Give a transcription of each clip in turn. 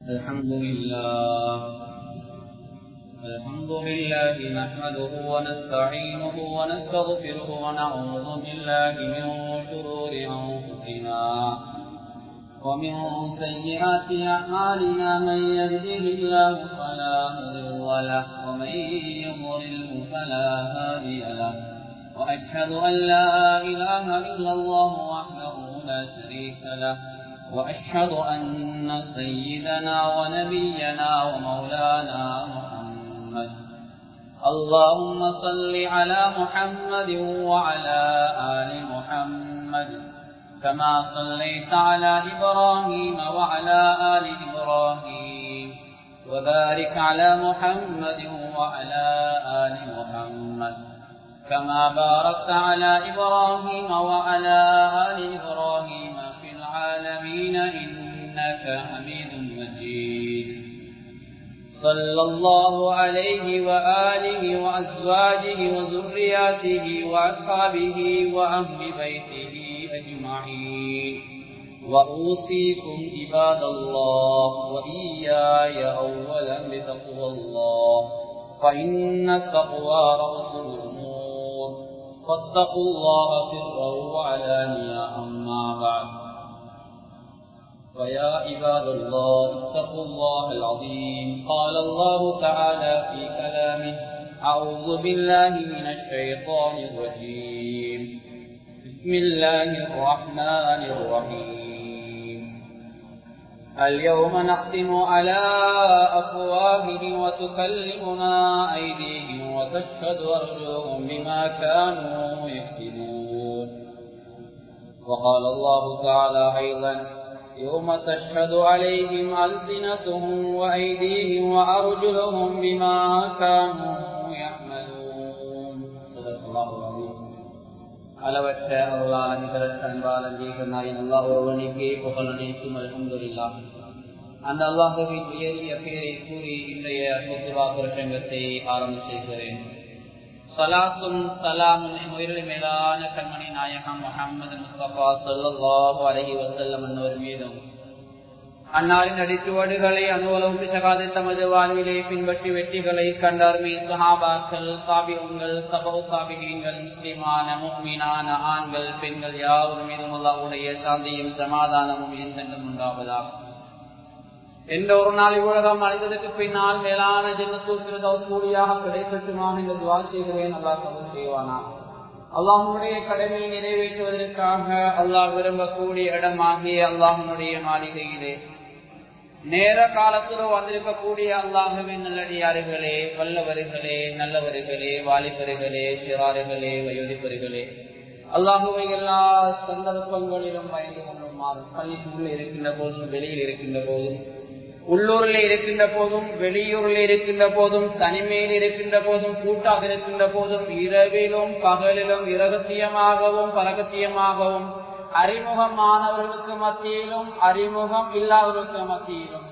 الحمد لله نحمده ونستعينه ونستغفره ونعوذ بالله من شرور أنفسنا ومن سيئات أعمالنا من يهده الله فلا مضل له ومن يضلله فلا هادي له وأشهد أن لا إله إلا الله وحده لا شريك له وأشهد أن سيدنا ونبينا ومولانا محمد اللهم صل على محمد وعلى آل محمد كما صليت على إبراهيم وعلى آل إبراهيم وبارك على محمد وعلى آل محمد كما باركت على إبراهيم وعلى آل إبراهيم العالمين إنك حميد مجيد صلى الله عليه وآله وأزواجه وذرياته وأصحابه وأهل بيته أجمعين وأوصيكم عباد الله وإياي أولا بتقوى الله فإن التقوى رأس الأمور فاتقوا الله سرا وعلانيا أما بعد فيا عباد الله اتقوا الله العظيم قال الله تعالى في كلامه أعوذ بالله من الشيطان الرجيم بسم الله الرحمن الرحيم اليوم نختم على أفواههم وتكلمنا أيديهم وتشهد أرجلهم بما كانوا يكسبون وقال الله تعالى أيضا يوم تشهد عليهم ألسنتهم وأيديهم وأرجلهم بما كانوا يعملون صدق الله العظيم அளவற்ற அருளாளன் நிகரற்ற அன்பாளன் ஜீவனாயின் அல்லாஹ் ஒருவனுக்கே புகழ் அனைத்தும் அல்ஹம்துலில்லாஹ். அந்த அல்லாஹ்வின் உயரிய பெயரை கூறி இன்றைய குத்பா பிரசங்கத்தை ஆரம்ப செய்கிறேன். ஸலாத்தும் ஸலாமும் உயிரிழந்த மேலான கண்மணி நாயகம் முஹம்மது முஸ்தபா ஸல்லல்லாஹு அலைஹி வஸல்லம் அன்னவர் மீதும் அன்னாரின் அடிச்சுவடுகளை அனுவலவும் சகாதை தமது வாழ்விலே பின்பற்றி வெற்றிகளை கண்டார்மே சஹாபாக்கள் தாபிஊன்கள் தபவு தாபிஈன்கள் முஸ்லிமான முஃமினான ஆண்கள் பெண்கள் யாவர் மீதும் அல்லாஹ்வுடைய சாந்தியும் சமாதானமும் என்றென்றும் உண்டாவதாக. என்ற ஒரு நாள் இவ்வுலகம் அடைந்ததற்கு பின்னால் மேலான ஜன்னத்துல் ஃபிர்தௌஸ் கூலியாக கிடைக்கட்டுமாக என்று துஆ செய்கிறேன். அல்லாஹ் கபூல் செய்வானாக. அல்லாஹ்வுடைய கடமையை நிறைவேற்றுவதற்காக அல்லாஹ் விரும்பக்கூடிய இடமாகிய அல்லாஹ்வுடைய மாளிகையிலே நேர காலத்திலோ வந்திருக்கக்கூடிய அல்லாஹ்வின் நல்லடியார்களே, வல்லவர்களே, நல்லவர்களே, வாலிபர்களே, சிறார்களே, வயோதிபர்களே, அல்லாஹ்வை எல்லா சந்தர்ப்பங்களிலும் பயந்து கொள்ளுமாறு பள்ளிக்குள்ளே இருக்கின்ற போதும் வெளியில் இருக்கின்ற போதும் உள்ளூரில் இருக்கின்ற போதும் வெளியூரில் இருக்கின்ற போதும் தனிமையில் இருக்கின்ற போதும் கூட்டாக இருக்கின்ற போதும் இரவிலும் பகலிலும் இரகசியமாகவும் பரகசியமாகவும் அறிமுகமானவர்களுக்கு மத்தியிலும் அறிமுகம் இல்லாதவர்களுக்கு மத்தியிலும்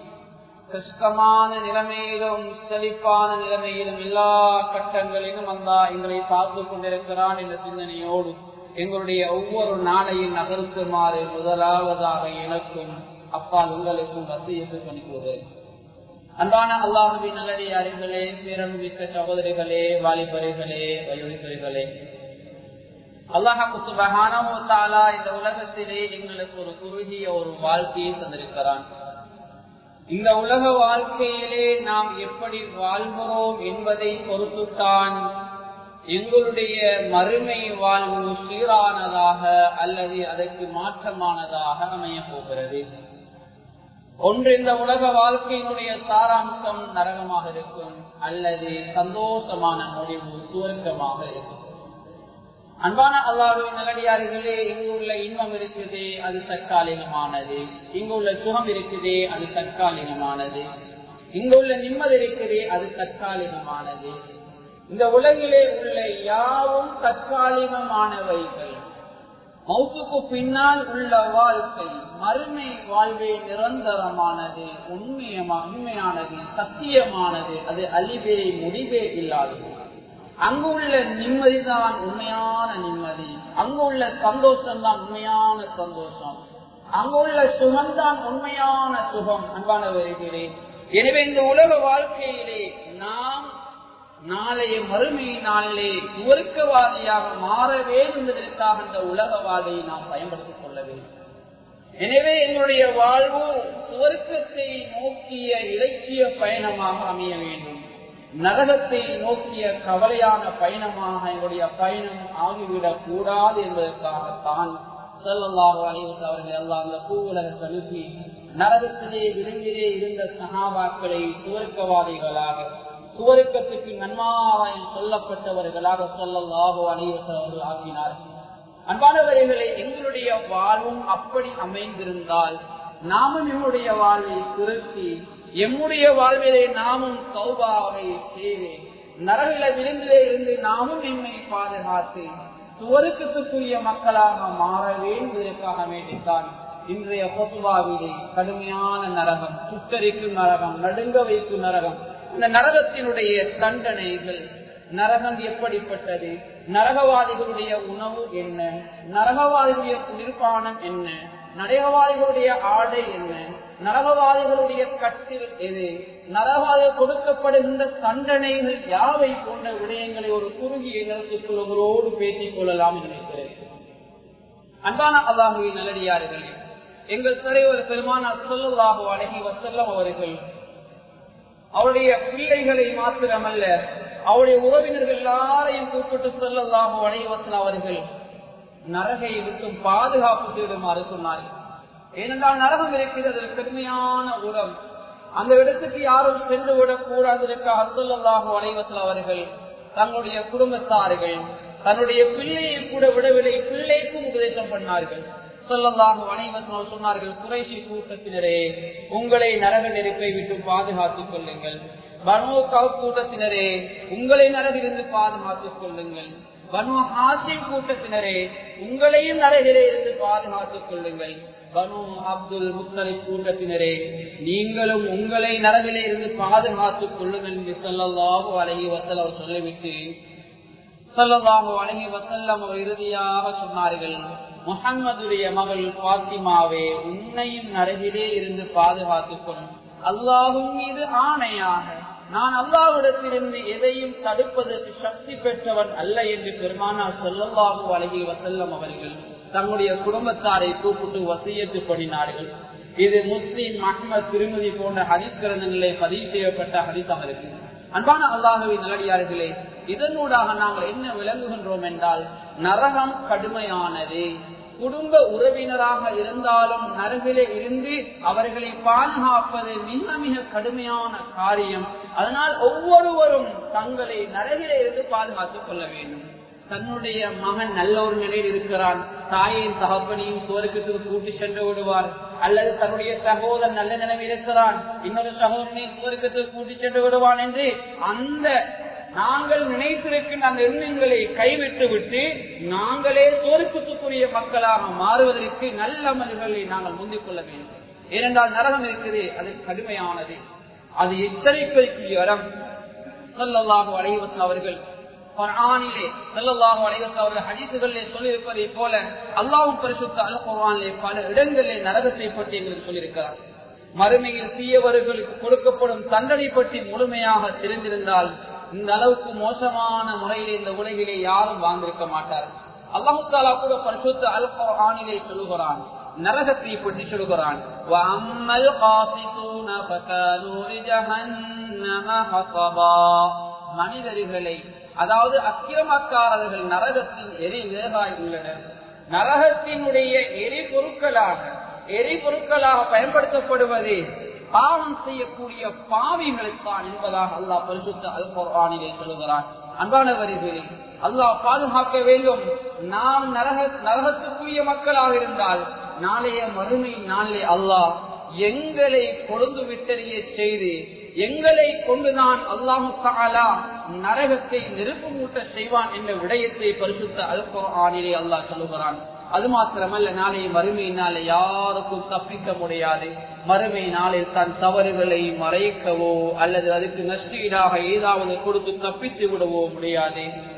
கஷ்டமான நிலைமையிலும் செழிப்பான நிலைமையிலும் எல்லா கட்டங்களிலும் அல்லாஹ் எங்களை பார்த்து கொண்டிருக்கிறான் என்ற சிந்தனையோடு எங்களுடைய ஒவ்வொரு நாளையும் நகர்த்துமாறு முதலாவதாக எனக்கும் அப்பால் உங்களுக்கும் வசியத்து பண்ணிக்கொள்வது. அன்பான அல்லாஹ்வின் நல்லடியார்களே, பேரன்பிக்க சகோதரிகளே, வாலிபர்களே, வயோதிபர்களே, அல்லாஹ் சுப்ஹானஹு வ தஆலா இந்த உலகத்திலே எங்களுக்கு ஒரு குறுகிய ஒரு வாழ்க்கையை தந்திருக்கிறான். இந்த உலக வாழ்க்கையிலே நாம் எப்படி வாழ்கிறோம் என்பதை பொறுத்துத்தான் எங்களுடைய மறுமை வாழ்வு சீரானதாக அல்லது அதற்கு மாற்றமானதாக அமைய போகிறது. ஒன்று, இந்த உலக வாழ்க்கையினுடைய சாராம்சம் நரகமாக இருக்கும் அல்லது சந்தோஷமான முடிவு சுவர்க்கமாக இருக்கும். அன்பான அல்லாஹ்வின் நல்லடியார்களே, இங்குள்ள இன்பம் இருக்குதே அது தற்காலிகமானது, இங்குள்ள சுகம் இருக்குதே அது தற்காலிகமானது, இங்குள்ள நிம்மதி இருக்குதே அது தற்காலிகமானது. இந்த உலகிலே உள்ள யாவும் தற்காலிகமானவைகள். மௌத்துக்கு பின்னால் உள்ள வாழ்க்கை மறுமை வாழ்வே நிரந்தரமானது, உண்மையானது, சத்தியமானது, அது அழிவே முடிவே இல்லாதது. அங்கு உள்ள நிம்மதிதான் உண்மையான நிம்மதி, அங்கு உள்ள சந்தோஷம் தான் உண்மையான சந்தோஷம். அங்குள்ள சுகம்தான் உண்மையான சுகம். அன்பானவர்களே, எனவே இந்த உலக வாழ்க்கையிலே நாம் நாளைய மறுமை நாளிலே சுவர்க்கவாதியாக மாற வேண்டும் என்பதற்காக இந்த உலகவாதியை நாம் பயன்படுத்திக் கொள்ள வேண்டும். எனவே எங்களுடைய வாழ்வு சுவர்க்கத்தை நோக்கிய இலக்கிய பயணமாக அமைய வேண்டும். நரகத்தை நோக்கிய கவலையான பயணமாக எங்களுடைய பயணம் ஆகிவிடக் கூடாது என்பதற்காகத்தான் ஸல்லல்லாஹு அலைஹி வஸல்லம் அவர்கள் எல்லாம் அந்த பூவுலகத்தை அனுப்பி நரகத்திலே விரும்பிலே இருந்த சஹாபாக்களை சுவர்க்கவாதிகளாக, சுவர்க்கத்துக்கு நன்மாராயம் சொல்லப்பட்டவர்களாக ஸல்லல்லாஹு அலைஹி வஸல்லம் அவர்கள் ஆக்கினார்கள். அன்பானவர்களே, எங்களுடைய வாழ்வும் அப்படி அமைந்திருந்தால் நாமும் எம்முடைய வாழ்வை திருத்தி எம்முடைய வாழ்விலே நாமும் தௌபாவை செய்து நரகில விருந்திலே இருந்து நாமும் எம்மை பாதுகாத்து சுவர்க்கத்துக்குரிய மக்களாக மாற வேண்டுவதற்காக வேண்டித்தான் இன்றைய பொதுவாவிலே கடுமையான நரகம், சுட்டரிக்கும் நரகம், நடுங்க வைக்கும் நரகம், இந்த நரகத்தினுடைய தண்டனைகள், நரகம் எப்படிப்பட்டது, நரகவாதிகளுடைய உணவு என்ன, நரகவாதிகளுடைய குளிர்பானம் என்ன, நரகவாதிகளுடைய ஆடை என்ன, நரகவாதிகளுடைய கட்டில் எது, நரகவாதிகள் கொடுக்கப்படுகின்ற தண்டனைகள் யாவை போன்ற விடயங்களை ஒரு குறுகிய நேரத்துக்குள்ளவரோடு பேசிக் கொள்ளலாம் என்று நினைக்கிறேன். அன்பான அல்லாஹுவின் நல்லடியார்களே, எங்கள் தலைவர் பெருமானார் ஸல்லல்லாஹு அலைஹி வஸல்லம் அவர்கள் அவருடைய பிள்ளைகளை மாத்திரமல்ல அவருடைய உறவினர்கள் எல்லாரையும் கூப்பிட்டு ஸல்லல்லாஹு அலைஹி வஸல்லம் அவர்கள் நரகை விட்டு பாதுகாப்பு தேடுமாறு சொன்னார்கள். ஏனென்றால் நரகம் இருக்கிறது கடுமையான உரம், அந்த இடத்துக்கு யாரும் சென்று விடக் கூடாததற்காக ஸல்லல்லாஹு அலைஹி வஸல்லம் அவர்கள் தங்களுடைய குடும்பத்தார்கள் தன்னுடைய பிள்ளையை கூட விடவில்லை, பிள்ளைக்கும் உபதேசம் பண்ணார்கள். ஸல்லல்லாஹு அலைஹி வஸல்லம் சொன்னார்கள், குறைஷி கூட்டத்தினரே, உங்களை நரக நெருப்பை விட்டு பாதுகாத்துக் கொள்ளுங்கள். பனு கௌப் கூட்டத்தினரே, உங்களை நரகிலிருந்து பாதுகாத்துக் கொள்ளுங்கள். பனு ஹாசிம் கூட்டத்தினரே, உங்களையும் நரகிலே இருந்து பாதுகாத்துக் கொள்ளுங்கள். பனு அப்துல் முத்தலிப் கூட்டத்தினரே, நீங்களும் உங்களை நரகிலே இருந்து பாதுகாத்துக் கொள்ளுங்கள் என்று ஸல்லல்லாஹு அலைஹி வஸல்லம் சொல்லிவிட்டு ஸல்லல்லாஹு அலைஹி வஸல்லம் இறுதியாக சொன்னார்கள், முஹம்மதுடைய மகள் பாத்திமாவே, உன்னையும் நரகிலே இருந்து பாதுகாத்துக் கொள்ளும். அல்லாஹ்வின் மீது ஆணையாக நான் அல்லாஹ்விடத்திலிருந்து எதையும் தடுப்பதற்கு சக்தி பெற்றவன் அல்ல என்று பெருமானார் ஸல்லல்லாஹு அலைஹி வஸல்லம் அவர்கள் தங்களுடைய குடும்பத்தாரை கூப்பிட்டு வசியத்து பண்ணினார்கள். இது முஸ்லிம், அஹ்மத், திருமதி போன்ற ஹதீஸ் கிரந்தங்களிலே பதிவு செய்யப்பட்ட ஹதீஸாக இருக்கு. அன்பான அல்லாஹ்வின் நல்லடியார்களே, இதனூடாக நாங்கள் என்ன விளங்குகின்றோம் என்றால், நரகம் கடுமையானது. குடும்ப உறவினராக இருந்தாலும் நரகிலே இருந்து அவர்களை பாதுகாப்பது மிக மிக கடுமையான காரியம். அதனால் ஒவ்வொருவரும் தங்களை நரகிலே இருந்து பாதுகாத்துக் கொள்ள வேண்டும். தன்னுடைய மகன் நல்ல ஒரு நிலையில் இருக்கிறான், தாயின் தகப்பனையும் சுவர்க்கத்துக்கு கூட்டி சென்று விடுவார். அல்லது தன்னுடைய சகோதரன் நல்ல நிலையில் இருக்கிறான், இன்னொரு சகோதரனையும் சுவர்க்கத்துக்கு கூட்டி சென்று விடுவான் என்று அந்த நாங்கள் நினைத்திருக்கின்ற அந்த எண்ணங்களை கைவிட்டு விட்டு நாங்களே சுவர்க்கத்துக்குரிய மக்களாக மாறுவதற்கு நல்ல அமல்களை நாங்கள் முந்திக் கொள்ள வேண்டும். ஏனென்றால் நரகம் இருக்குது, அது கடுமையானது, அது எச்சரிக்கைக்குரிய இடம். ஸல்லல்லாஹு அலைஹி வஸல்லம் அவர்கள் குர்ஆனிலே ஸல்லல்லாஹு அலைஹி வஸல்லம் அவர்கள் ஹதீஸுகளிலே சொல்லியிருப்பதை போல அல்லாஹ்வின் பரிசுத்த அல் குர்ஆனிலே பல இடங்களிலே நரகத்தை பற்றி எங்களுக்கு சொல்லியிருக்கிறார். மறுமையில் தீயவர்களுக்கு கொடுக்கப்படும் தண்டனை பற்றி முழுமையாக தெரிந்திருந்தால் இந்த அளவுக்கு மோசமான முறையிலே இந்த உலகிலே யாரும் வாழ்ந்திருக்க மாட்டார். அல்லாஹ் தஆலா கூட பரிசுத்த அல் குர்ஆனிலே சொல்கிறான், நரகத்தை பற்றி சொல்கிறான், வஅம்மல் காஸிதூன ஃபகானூ லிஜஹன்னம ஹஸபா. மனிதர்களை, அதாவது அக்கிரமக்காரர்கள் நரகத்தின் எரிவேகாய் உள்ளனர். நரகத்தினுடைய எரிபொருட்களாக பயன்படுத்தப்படுவது பாவம் செய்யக்கூடிய பாவிகளுக்கான் என்பதாக அல்லாஹ் பரிசுத்த அல் குர்ஆனிலே சொல்கிறான். அன்பானவர்களே, அல்லாஹ் பாதுகாக்க வேண்டும். நாம் நரகத்துக்குரிய மக்களாக இருந்தால் நாளைய மறுமை நாளிலே அல்லாஹ் எங்களை கொழுந்து விட்டறிய செய்து எங்களை கொண்டுதான் அல்லாஹு தஆலா நரகத்தை நெருப்பு மூட்ட செய்வான் என்ற விடயத்தை பரிசுத்த அல் குர்ஆனிலே அல்லாஹ் சொல்லுகிறான். அது மாத்திரமல்ல, நாளை மறுமை நாளை யாருக்கும் தப்பிக்க முடியாது. மறுமை நாளில் தன் தவறுகளை மறைக்கவோ அல்லது அதுக்கு நஷ்டீடாக ஏதாவது கொடுத்து தப்பித்து விடவோ முடியாது.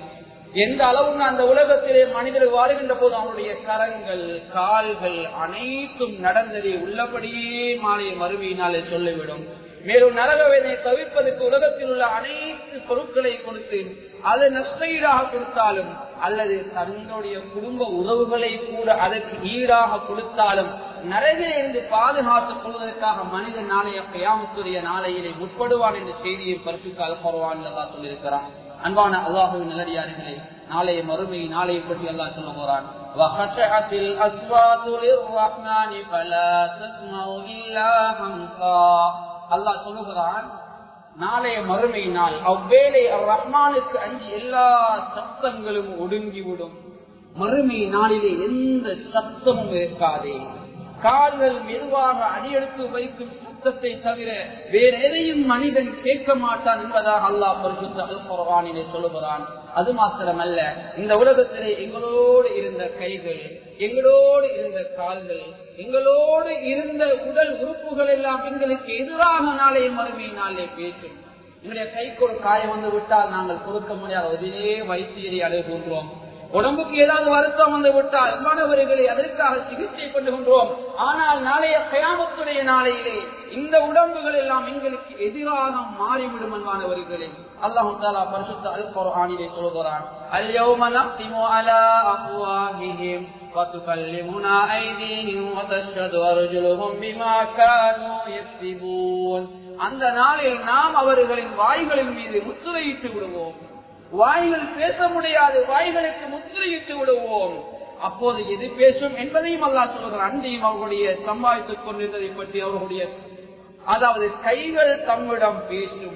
எந்த அளவுக்கு அந்த உலகத்திலே மனிதர்கள் வாழ்கின்ற போது அவனுடைய கரங்கள் கால்கள் அனைத்தும் நடந்ததை உள்ளபடியே மாலையை மறுமையினாலே சொல்லிவிடும். மேலும் நரகவேதனை தவிர்ப்பதற்கு உலகத்தில் உள்ள அனைத்து பொருட்களை கொடுத்து அதை நஷ்டஈடாக கொடுத்தாலும் அல்லது தன்னுடைய குடும்ப உறவுகளை கூட அதற்கு ஈடாக கொடுத்தாலும் நரகில் இருந்து பாதுகாத்துக் கொள்வதற்காக மனிதன் நாளைய கியாமத்துடைய நாளையிலே முற்படுவான் என்ற செய்தியை பரிசுத்த அல் குர்ஆனில் அல்லாஹ் சொல்லியிருக்கிறான். அன்பான அல்லாஹ்வின் நல்லடியார்களே, நாளைய மறுமை நாளையை பற்றி அல்லாஹ் சொல்ல போறான். வஹஷஅத்தில் அஸ்வாது லிர்ரஹ்மானி ஃபலா தஸ்மஉ இல்லா ஹம்ஸா. அல்லாஹ் சொல்லுகிறான், நாளைய மறுமை நாள் அவ்வேளை ரஹ்மானுக்கு அஞ்சி எல்லா சப்தங்களும் ஒடுங்கிவிடும். மறுமை நாளிலே எந்த சப்தமும் இருக்காதே. கால்கள் மெதுவாக அடியெடுத்து வைக்கும் சத்தத்தை தவிர வேற எதையும் மனிதன் கேட்க மாட்டான் என்பதாக அல்லாஹ் பரிசுத்த அல் குர்ஆனிலே சொல்லுகிறான். அது மாத்திரமல்ல, இந்த உலகத்திலே எங்களோடு இருந்த கைகள், எங்களோடு இருந்த கால்கள், எங்களோடு இருந்த உடல் உறுப்புகள் எல்லாம் எங்களுக்கு எதிராக நாளைய மறுமை நாளே பேசும். என்னுடைய கைக்கு ஒரு காயம் வந்து விட்டால் நாங்கள் கொடுக்க முடியாத ஒரே வைத்தியரை அழுகின்றோம். உடம்புக்கு ஏதாவது வருத்தம் வந்து விட்டால் மாணவர்களை அதற்காக சிகிச்சை பண்ணுகின்றோம். ஆனால் நாளைய கியாமத்துடைய நாளையிலே இந்த உடம்புகள் எல்லாம் எங்களுக்கு எதிராக மாறிவிடும். மாணவர்களே, அல்லாஹ் தஆலா பரிசுத்த அல் குர்ஆனிலே சொல்கிறான், அல்-யௌம நக்திமு அலா அஃப்வாஹிஹிம் வ துகல்லிமுனா ஐதீஹிம் வ தஷ்ஹது அர்ஜுலுஹும் பிமா கானூ யக்ஸிபூன். அந்த நாளில் நாம் அவர்களின் வாய்களின் மீது முத்திரையிட்டு விடுவோம். வாய்கள் பேச முடியாது, வாய்களுக்கு முத்திரையிட்டு விடுவோம். அப்போது எது பேசும் என்பதையும் அல்லாஹ் சொல்கிறான். அன்றையும் அவர்களுடைய சம்பாதித்துக் கொண்டிருந்ததை பற்றி அவர்களுடைய அதாவது கைகள் தம்மிடம் பேசும்,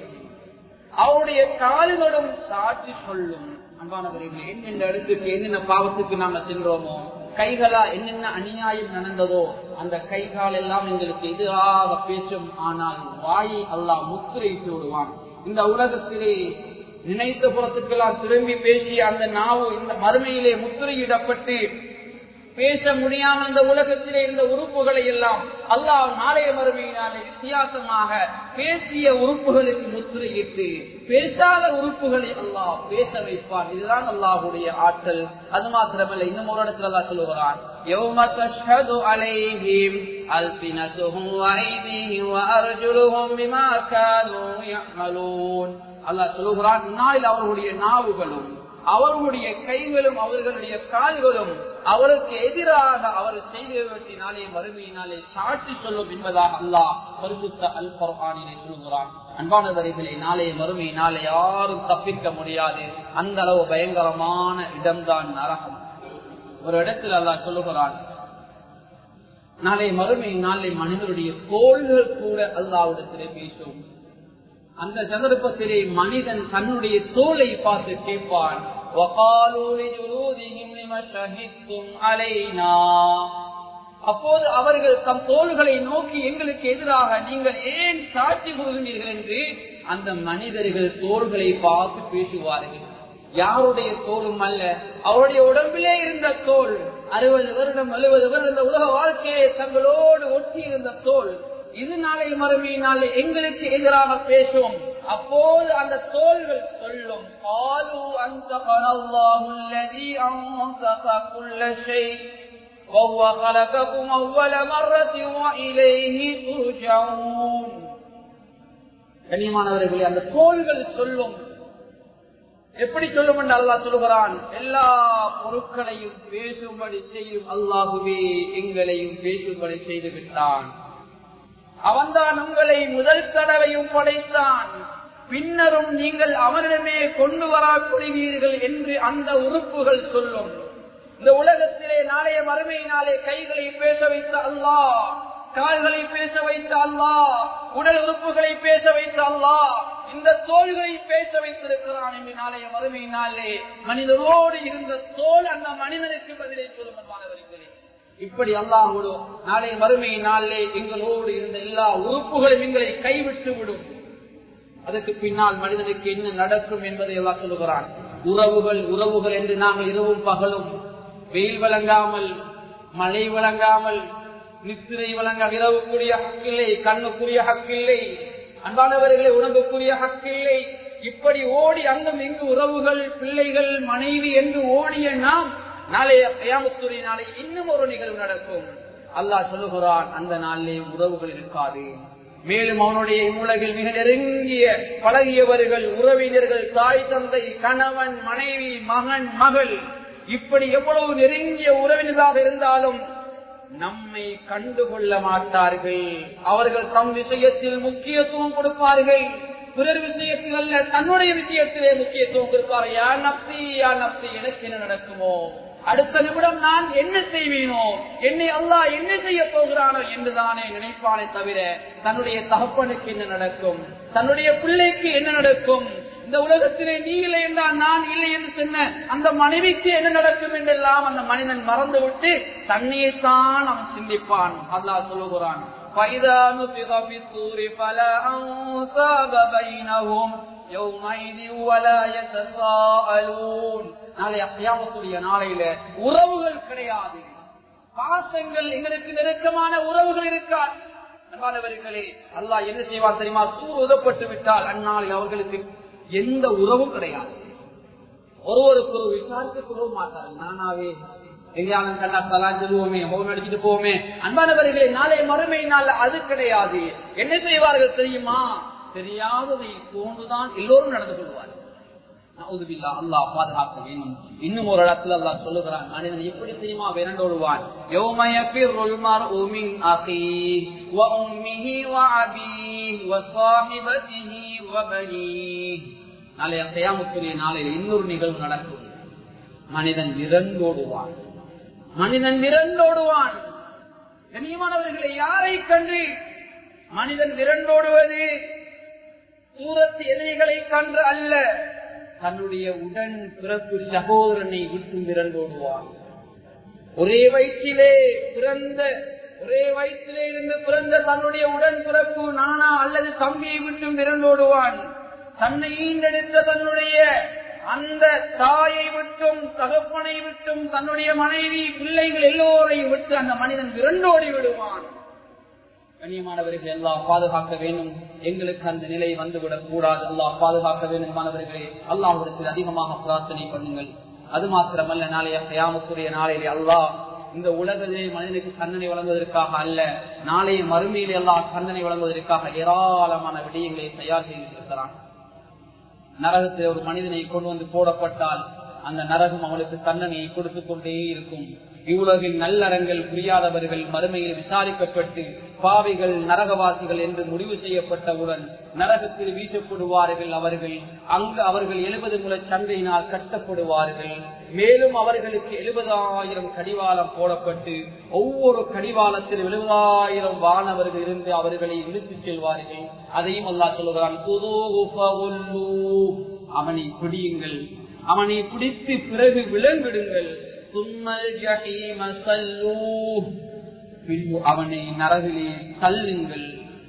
அவருடைய கால்களும் சாட்சி சொல்லும். அன்பானவர்களே, என்னென்ன இடத்துக்கு என்னென்ன பாவத்துக்கு நாங்கள் சென்றோமோ, கைகளா என்னென்ன அநியாயம் நடந்ததோ அந்த கைகால் எல்லாம் எங்களுக்கு எதிராக பேசும். ஆனால் வாயை அல்லாஹ் முத்திரையிட்டு விடுவான். இந்த உலகத்திலே நினைத்த புறத்துக்கெல்லாம் திரும்பி பேசிய அந்த நாவு இந்த மறுமையிலே முத்திரையிடப்பட்டு பேச முடியாமல் இந்த உலகத்திலே இருந்த உறுப்புகளை எல்லாம் அல்லாஹ் நாளைய மறுமையினாலே வித்தியாசமாக பேசிய உறுப்புகளுக்கு முத்திரையிட்டு பேசாத உறுப்புகளை அல்லாஹ் பேச வைப்பான். இதுதான் அல்லாஹ்வுடைய ஆற்றல். அது மாத்திரமல்ல, இன்னும் ஒரு இடத்துல அல்லாஹ் சொல்லுகிறான், யௌம தஷ்ஹது அலைஹிம் அல்சினதுஹும் வ ஐதீஹிம் வ அர்ஜுலுஹும் பிமா கானூ யஅமலூன். அல்லாஹ் சொல்லுகிறான், நாளில் அவர்களுடைய நாவுகளும் அவர்களுடைய கைகளும் அவர்களுடைய கால்களும் அவருக்கு எதிராக அவர் செய்தவற்றினாலே மறுமையினாலே சாட்சி சொல்லும் என்பதாக அல்லாஹ் பரிசுத்த அல் குர்ஆனிலே சொல்கிறான். அன்பானவர்களே, நாளைய மறுமையினாலே யாரும் தப்பிக்க முடியாது. அந்த அளவு பயங்கரமான இடம்தான் நரகம். ஒரு இடத்தில் அல்லாஹ் சொல்லுகிறான், நாளைய மறுமையினாலே மனிதனுடைய தோள்கள் கூட அல்லாஹ்விடத்திலே பேசும். அந்த சந்தர்ப்பத்திலே மனிதன் தன்னுடைய தோலை பார்த்து கேட்பான், அப்போது அவர்கள் தம் தோள்களை நோக்கி எங்களுக்கு எதிராக நீங்கள் ஏன் சாட்சி கூறுகிறீர்கள் என்று அந்த மனிதர்கள் தோள்களை பார்த்து பேசுவார்கள். யாருடைய தோலும் அல்ல, அவருடைய உடம்பிலே இருந்த தோல் 60 வருடம் 70 வருடம் இந்த உலக வாழ்க்கையை தங்களோடு ஒட்டி இருந்த தோல் இது நாளை மறுமையினாலே எங்களுக்கு எதிராக பேசும். அப்போது அந்த தோள்கள் சொல்லும், கண்ணியமானவர்களே, அந்த தோள்கள் சொல்லும். எப்படி சொல்லும் என்று அல்லாஹ் சொல்லுகிறான், எல்லா பொருட்களையும் பேசும்படி செய்யும் அல்லாஹுவே எங்களையும் பேசும்படி செய்து விட்டான். அவன்தான் உங்களை முதல் தடவையும் படைத்தான், பின்னரும் நீங்கள் அவனிடமே கொண்டு வரப்படுவீர்கள் என்று அந்த உறுப்புகள் சொல்லும். இந்த உலகத்திலே நாளைய மறுமையினாலே கைகளை பேச வைத்த அல்லாஹ், கால்களை பேச வைத்த அல்லாஹ், உடல் உறுப்புகளை பேச வைத்த அல்லாஹ் இந்த தோள்களை பேச வைத்திருக்கிறான் என்று நாளைய மறுமையினாலே மனிதனோடு இருந்த தோல் அந்த மனிதனுக்கு பதிலை சொல்லும். இப்படி அல்லாஹ்வோடு நாளை மறுமையினாலே எங்களோடு இருந்த எல்லா உறுப்புகளும் எங்களை கைவிட்டு விடும். அதற்கு பின்னால் மனிதனுக்கு என்ன நடக்கும் என்பதை எல்லாம் சொல்லுகிறான். உறவுகள் என்று நாங்கள் இரவும் பகலும் வெயில் வழங்காமல் மழை வழங்காமல் நித்திரை வழங்க இரவுக்குரிய ஹக்கில்லை, கண்ணுக்குரிய ஹக்கில்லை, அன்பானவர்களை உணவுக்குரிய ஹக்கில்லை. இப்படி ஓடி அங்கும் இங்கு உறவுகள், பிள்ளைகள், மனைவி என்று ஓடிய நாம் நாளைய கியாமத்துடைய நாளை இன்னும் ஒரு நிகழ்வு நடக்கும். அல்லாஹ் சொல்லுகிறான், அந்த நாளிலே உறவுகள் இருக்காது. மேலும் அவனுடைய உலகில் மிக நெருங்கிய பழகியவர்கள், உறவினர்கள், தாய் தந்தை, கணவன், மனைவி, மகன், மகள், இப்படி எவ்வளவு நெருங்கிய உறவினராக இருந்தாலும் நம்மை கண்டுகொள்ள மாட்டார்கள். அவர்கள் தம் விஷயத்தில் முக்கியத்துவம் கொடுப்பார்கள், பிறர் விஷயத்தில் அல்ல, தன்னுடைய விஷயத்திலே முக்கியத்துவம் கொடுப்பார்கள். யா நப்சி யா நப்சி, எனக்கு என்ன நடக்குமோ, அடுத்த நிமிடம் நான் என்ன செய்வேனோ, என்னை அல்லாஹ் என்ன செய்ய போகிறானோ என்றுதானே நினைப்பானே தவிர தன்னுடைய தகப்பனுக்கு என்ன நடக்கும், தன்னுடைய பிள்ளைக்கு என்ன நடக்கும், இந்த உலகத்திலே நீ இல்லை என்றால் நான் இல்லை என்று சொன்ன அந்த மனைவிக்கு என்ன நடக்கும் என்றெல்லாம் அந்த மனிதன் மறந்துவிட்டு தன்னையேத்தான் அவன் சிந்திப்பான். அல்லாஹ் சொல்லுகிறான், فَإِذَا نُفِخَ فِي الصُّورِ فَلَا أَنْسَابَ بَيْنَهُمْ يَوْمَئِذٍ وَلَا يَتَسَاءَلُونَ. நாளை கியாமத்துடைய நாளையில உறவுகள் கிடையாது, பாசங்கள், எங்களுக்கு நெருக்கமான உறவுகள் இருக்காது. அன்பானவர்களே, அல்லாஹ் என்ன செய்வார் தெரியுமா? சூர் உதப்பட்டு விட்டால் அந்நாளில் அவர்களுக்கு எந்த உறவும் கிடையாது. ஒருவருக்கு ஒரு விசாரித்துக் கொள்ள மாட்டார்கள். நானாவே எங்கேயாலும் கண்ணா தலான் சொல்லுவோமே, ஹோம் அடிச்சுட்டு போவோமே. அன்பானவர்களே, நாளை மறுமை நாள் அது கிடையாது. என்ன செய்வார்கள் தெரியுமா? தெரியாததை போன்றுதான் எல்லோரும் நடந்து கொள்வார்கள். அல்லாஹ் பாதுகாக்க வேண்டும். இன்னும் ஒரு இடத்துல அல்லாஹ் சொல்லுகிறான், மனிதன் எப்படி தெரியுமா விரண்டோடுவான்? நாளைய கியாமத்துடைய நாளையில் இன்னொரு நிகழ்வு நடக்கும். மனிதன் விரண்டோடுவான், மனிதன் விரண்டோடுவான். கண்ணியமானவர்களை, யாரை கண்டு மனிதன் விரண்டோடுவது? சூரத்து எதிரிகளை கண்டு அல்ல, தன்னுடைய உடன் பிறப்பு சகோதரனை விட்டு விரண்டோடுவான். ஒரே வயிற்றிலே இருந்து பிறந்த தன்னுடைய உடன் பிறப்பு நானா அல்லது தம்பியை விட்டு விரண்டோடுவான். தன்னை ஈண்டெடுத்த தன்னுடைய அந்த தாயை விட்டும், தகப்பனை விட்டும், தன்னுடைய மனைவி, பிள்ளைகள் எல்லோரையும் விட்டு அந்த மனிதன் விரண்டோடி விடுவான். கண்ணியமானவர்கள், எல்லாம் பாதுகாக்க வேண்டும். எங்களுக்கு அந்த நிலை வந்துவிடக் கூடாது. அல்லாஹ் பாதுகாக்க வேண்டும். மாணவர்களே, அல்லாஹ்விடத்தில் அதிகமாக பிரார்த்தனை பண்ணுங்கள். அது மாத்திரமல்ல, நாளைய கியாமத்துடைய நாளையிலே அல்லாஹ் இந்த உலகிலே மனிதனுக்கு தண்டனை வழங்குவதற்காக அல்ல, நாளைய மறுமையிலே அல்லாஹ் தண்டனை வழங்குவதற்காக ஏராளமான விடயங்களை தயார் செய்திருக்கிறான். நரகத்தில் ஒரு மனிதனை கொண்டு வந்து போடப்பட்டால் அந்த நரகம் அவனுக்கு தண்டனையை கொடுத்துக் கொண்டே இருக்கும். இவ்வுலகில் நல்லறங்கள் புரியாதவர்கள் மறுமையில் விசாரிக்கப்பட்டு பாவிகள், நரகவாசிகள் என்று முடிவு செய்யப்பட்டவுடன் நரகத்தில் வீசப்படுவார்கள். அவர்கள் 70 முறை சண்டையினால் கட்டப்படுவார்கள். மேலும் அவர்களுக்கு 70,000 கடிவாளம் போடப்பட்டு ஒவ்வொரு கடிவாளத்தில் 70,000 வானவர்கள் இருந்து அவர்களை இழுத்துச் செல்வார்கள். அதையும் அல்லாஹ் சொல்லுகிறான், அவனை பிடியுங்கள், அவனை பிடித்து பிறகு விலங்கிடுங்கள். அவனை நரகிலே தள்ளுங்கள்.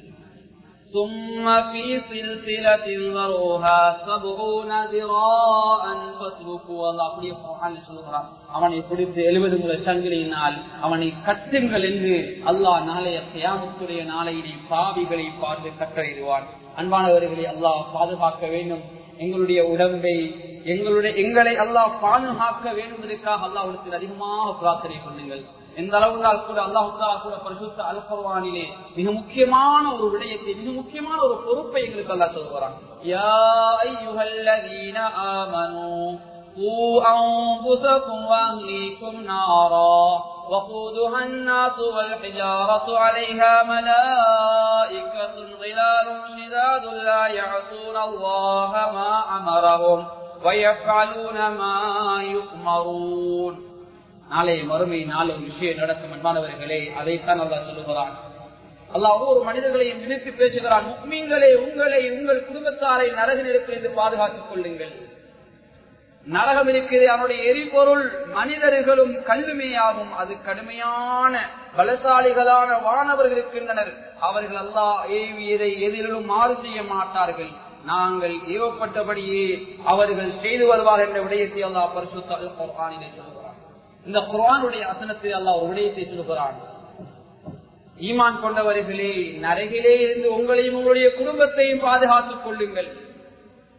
அவனை பிடித்து 70 முறை சங்கிலியினால் அவனை கட்டுங்கள் என்று அல்லாஹ் நாளைய கியாமத்துடைய நாளையிலே பாவிகளை பார்த்து கட்டளையிடுவான். அன்பானவர்களை, அல்லாஹ் பாதுகாக்க வேண்டும். எங்களுடைய உடம்பை, எங்களை அல்லாஹ் பாதுகாக்க வேண்டுவதற்காக அல்லாஹ்விடத்தில் அதிகமாக பிரார்த்தனை பண்ணுங்கள். எந்த அளவுனால் கூட அல்லாஹ் கூட பரிசுத்த அல் குர்ஆனிலே மிக முக்கியமான ஒரு விடயத்தை, மிக முக்கியமான ஒரு பொறுப்பை எங்களுக்கு அல்லாஹ் சொல்கிறான். யா அய்யுஹல்லதீன ஆமனூ கூ அன்ஃபுஸகும் வ அஹ்லீகும் நாரா وقودها الناس والحجارة عليها ملائكة غلال شداد لا يعصون الله ما أمرهم ويفعلون ما يؤمرون. நாளை மறுமை நாள் ஒரு விஷயம் நடக்கும். அன்பானவர்களே, அதைத்தான் அல்லாஹ் சொல்லுகிறான். அல்லாஹ் ஒவ்வொரு மனிதர்களையும் நினைத்து பேசுகிறான். முஃமின்களே, உங்களை, உங்கள் குடும்பத்தாரை நரக நெருப்பிலிருந்து பாதுகாத்துக் கொள்ளுங்கள். நரகம் இருக்கிறது, அவனுடைய எரிபொருள் மனிதர்களும் கல்விமையாகும். அது கடுமையான பலசாலிகளான வானவர்கள் இருக்கின்றனர். அவர்கள் அல்லாஹ் ஏவியதை எதிலும் மாறு செய்ய மாட்டார்கள். நாங்கள் ஏவப்பட்டபடியே அவர்கள் செய்து வருவார் என்ற விடயத்தை அல்லாஹ் பரிசுத்த அல் குர்ஆனிலே சொல்கிறான். இந்த குர்ஆனுடைய வசனத்தில் அல்லாஹ் ஒரு விடயத்தை சொல்கிறான். ஈமான் கொண்டவர்களே, நரகிலே இருந்து உங்களையும் உங்களுடைய குடும்பத்தையும் பாதுகாத்துக் கொள்ளுங்கள்.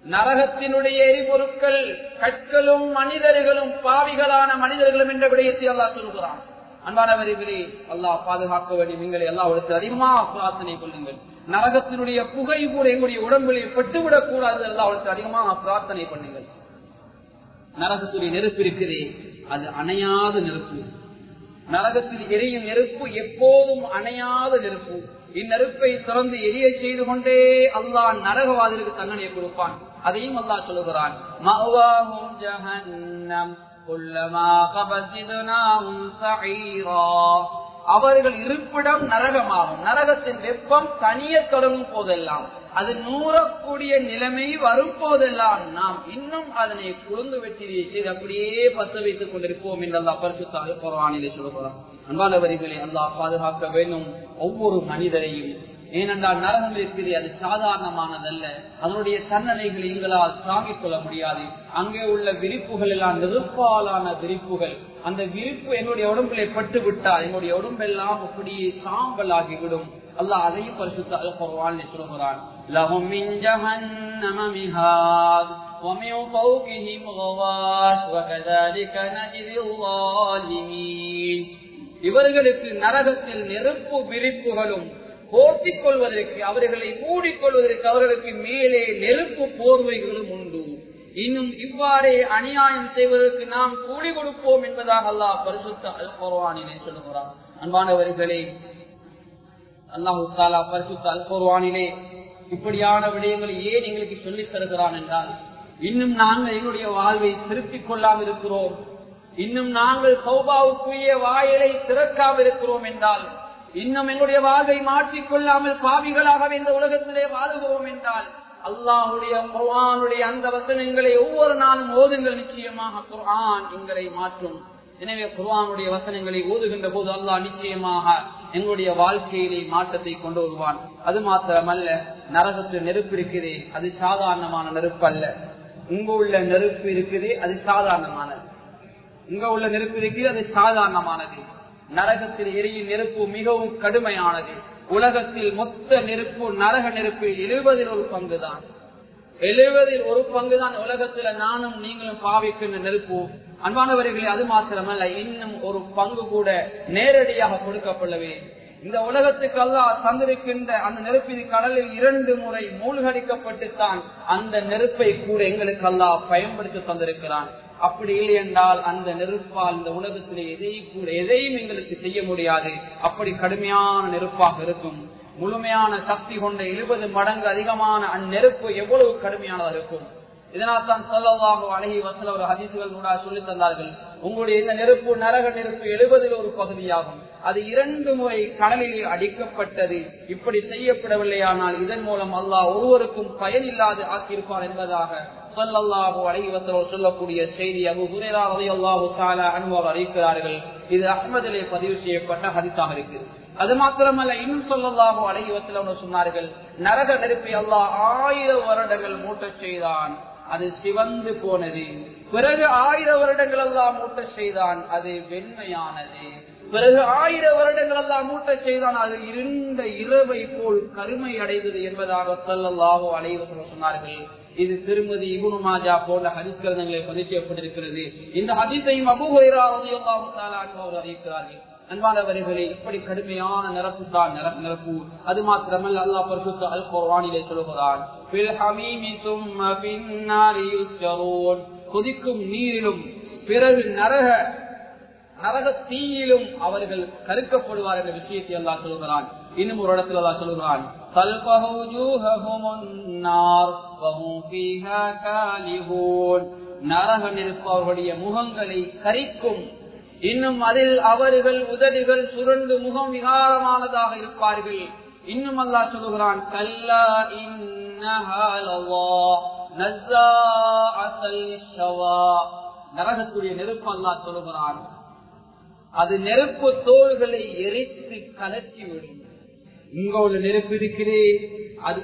நரகத்தினுடைய எரிபொருட்கள் கற்களும் மனிதர்களும் பாவிகளான மனிதர்களும் என்ற விடயத்தை அல்லாஹ் சொல்கிறான். அன்பானவர்களே, அல்லாஹ் பாதுகாக்க வேண்டும். நீங்களை அல்லாஹ்விடத்தில் அதிகமாக பிரார்த்தனை கொள்ளுங்கள். நரகத்தினுடைய புகை கூட எங்களுடைய உடம்பிலே பட்டுவிடக் கூடாது. அல்லாஹ்விடத்தில் அதிகமாக பிரார்த்தனை பண்ணுங்கள். நரகத்துடைய நெருப்பு இருக்கிறதே, அது அணையாத நெருப்பு. நரகத்தில் எரியும் நெருப்பு எப்போதும் அணையாத நெருப்பு. இந்நெருப்பை திறந்து எரிய செய்து கொண்டே அல்லாஹ் நரகவாதிகளுக்கு தண்டனை கொடுப்பான். அதையும் அல்லாஹ் சொல்லுகிறான், மஅவாஹும் ஜஹன்னம் குல்லமா கபஸித்னாஹும் ஸஈரா. அவர்கள் இருப்பிடம் நரகமாகும். நரகத்தின் வெப்பம் தனிய தொடங்கும் போதெல்லாம், அது நூறக்கூடிய நிலைமை வரும் போதெல்லாம் நாம் இன்னும் அதனை குழுந்து வெட்டி செய்து அப்படியே பத்த வைத்துக் கொண்டிருப்போம் என்று அல்லாஹ் பரிசுத்த அல் குர்ஆனிலே சொல்கிறான். அன்பானவர்களே, அல்லாஹ் பாதுகாக்க வேண்டும் ஒவ்வொரு மனிதரையும். ஏனென்றால் நரகம் இருக்கிறது, அது சாதாரணமானதல்ல. அதனுடைய தண்டனைகளை எங்களால் தாங்கிக் கொள்ள முடியாது. அங்கே உள்ள விரிப்புகள் எல்லாம் நெருப்பாலான விரிப்புகள். அந்த விரிப்பு என்னுடைய உடம்பிலே பட்டு விட்டால் என்னுடைய உடம்பெல்லாம் அப்படியே சாம்பல் ஆகிவிடும். அல்லாஹ் அதையும் பரிசுத்த அல் குர்ஆனிலே சொல்கிறான், லஹும் மின் ஜஹன்னம மிஹாத் வ மின் ஃபௌகிஹிம் கவாஸ் வ கஸாலிக நஜ்ஸில் ஸாலிமீன். இவர்களுக்கு நரகத்தில் நெருப்பு விரிப்புகளும், போர்த்திக் கொள்வதற்கு அவர்களை மூடிக்கொள்வதற்கு அவர்களுக்கு மேலே நெருப்பு போர்வைகளும் உண்டு. இன்னும் இவ்வாறே அநியாயம் செய்வதற்கு நாம் கூலி கொடுப்போம் என்பதாக அல்லாஹ் பரிசுத்த அல் குர்ஆனிலே சொல்கிறார். அன்பானவர்களே, அல்லாஹ் தஆலா பரிசுத்த அல் குர்ஆனிலே இப்படியான விடயங்களை ஏன் எங்களுக்கு சொல்லித் தருகிறான் என்றால், இன்னும் நாங்கள் எங்களுடைய வாழ்வை திருப்பிக் கொள்ளாமல் இருக்கிறோம், இன்னும் நாங்கள் தௌபாவுக்குரிய வாயிலை திறக்காமல் இருக்கிறோம் என்றால், இன்னும் எங்களுடைய வாழ்வை மாற்றிக்கொள்ளாமல் பாவிகளாக இந்த உலகத்திலே வாழுகிறோம் என்றால், அல்லாஹுடைய குர்ஆனுடைய அந்த வசனங்களை ஒவ்வொரு நாளும் ஓதுங்கள். நிச்சயமாக குர்ஆன் எங்களை மாற்றும். எனவே குர்ஆனுடைய வசனங்களை ஓதுகின்ற போது அல்லாஹ் நிச்சயமாக எங்களுடைய வாழ்க்கையிலே மாற்றத்தை கொண்டு வருவான். அது மாத்திரமல்ல, நரகத்தில் நெருப்பு இருக்கிறதே, அது சாதாரணமான நெருப்பு அல்ல. இங்கு உள்ள நெருப்பு இருக்கிறதே, அது சாதாரணமானது. இங்க உள்ள நெருப்பு இருக்கிறது, அது சாதாரணமானது. நரகத்தில் எரியும் நெருப்பு மிகவும் கடுமையானது. உலகத்தில் மொத்த நெருப்பு நரக நெருப்பு 70 ஒரு பங்கு தான். 70 ஒரு பங்கு தான் உலகத்துல நானும் நீங்களும் பாவிக்கின்ற நெருப்பு. அன்பானவர்களே, அது மாத்திரமல்ல, இன்னும் ஒரு பங்கு கூட நேரடியாக கொடுக்கப்படவே. இந்த உலகத்துக்கு அல்லாஹ் தந்திருக்கின்ற அந்த நெருப்பின் கடலில் 2 முறை மூழ்கடிக்கப்பட்டுத்தான் அந்த நெருப்பை கூட எங்களுக்கு அல்லாஹ் பயன்படுத்தி தந்திருக்கிறான். அப்படி இல்லை என்றால் அந்த நெருப்பால் இந்த உலகத்திலே எதையும் எங்களுக்கு செய்ய முடியாது. அப்படி கடுமையான நெருப்பாக இருக்கும். முழுமையான சக்தி கொண்ட 70 மடங்கு அதிகமான அந்நெருப்பு எவ்வளவு கடுமையானதாக இருக்கும். இதனால் தான் ஸல்லல்லாஹு அலைஹி வஸல்லம் ஒரு ஹதீஸ்கள் கூட சொல்லி தந்தார்கள், உங்களுடைய இந்த நெருப்பு நரக நெருப்பு 70 ஒரு பகுதியாகும். அது 2 முறை கடலிலே அடிக்கப்பட்டது. இப்படி செய்யப்படவில்லையானால் இதன் மூலம் அல்லாஹ் ஒருவருக்கும் பயனில்லாது ஆக்கியிருப்பார் என்பதாக ஸல்லல்லாஹு அலைஹி வஸல்லம் சொல்லக்கூடிய செய்தி அபூ ஹுரைரா রাদিয়াল্লাহு தஆலா அன்ஹு அறிவிக்கிறார்கள். இது அஹ்மதிலே பதிவு செய்யப்பட்ட ஹதீஸாக இருக்கிறது. அது மாத்திரமல்ல, இன்னும் ஸல்லல்லாஹு அலைஹி வஸல்லம் சொன்னார்கள், நரக நெருப்பை அல்லாஹ் 1000 வருடங்கள் மூட்டச் செய்தான், அது சிவந்து போனது. பிறகு 1000 வருடங்கள் அல்லாஹ் மூட்டச் செய்தான், அது வெண்மையானது. பிறகு 1000 வருடங்கள் அல்லாஹ் மூட்டச் செய்தான், அது இருண்ட இரவை போல் கருமை அடைந்தது என்பதாக ஸல்லல்லாஹு அலைஹி வஸல்லம் சொன்னார்கள். இது திருமதி இப்னு மாஜா போன்ற ஹதீஸ் கிரந்தங்களில் பதிவு செய்யப்பட்டிருக்கிறது. இந்த ஹதீஸையும் அபூ ஹுரைரா রাদিয়াল্লাহு தஆலா அன்ஹு அறிவிக்கிறார்கள். அன்பானவர்களே, இப்படி கடுமையான நெருப்பு தான் நெருப்பு. அது மாத்திரமல்ல, அல்லாஹ் பரிசுத்த அல் குர்ஆனிலே சொல்கிறான், ஃபில் ஹமீமி ثم في النار يسجرون. கொதிக்கும் நீரிலும் பிறகு நரக தீயிலும் அவர்கள் கருக்கப்படுவார் என்ற விஷயத்தை அல்லாஹ் சொல்கிறான். இன்னும் ஒரு இடத்துல அல்லாஹ் சொல்கிறான், தல்ஃபஹு வஜூஹஹுமுன் நார் வஹும் ஃபீஹா காலிஹூன். நரக நெருப்பு அவர்களுடைய முகங்களை கரிக்கும். இன்னும் அதில் அவர்கள் உதடுகள் சுரண்டு முகம் விகாரமானதாக இருப்பார்கள். இன்னும் அல்லாஹ் சொல்கிறான், கல்லா இன்னஹா லல்லாஹ் நஸாஅத்தல் லிஷ்ஷவா. நரகத்துடைய நெருப்பு அல்லாஹ் சொல்கிறான், அது நெருப்பு தோள்களை எரித்து கலற்றிவிடும். இங்க உள்ள நெருப்பு இருக்கிறே, அது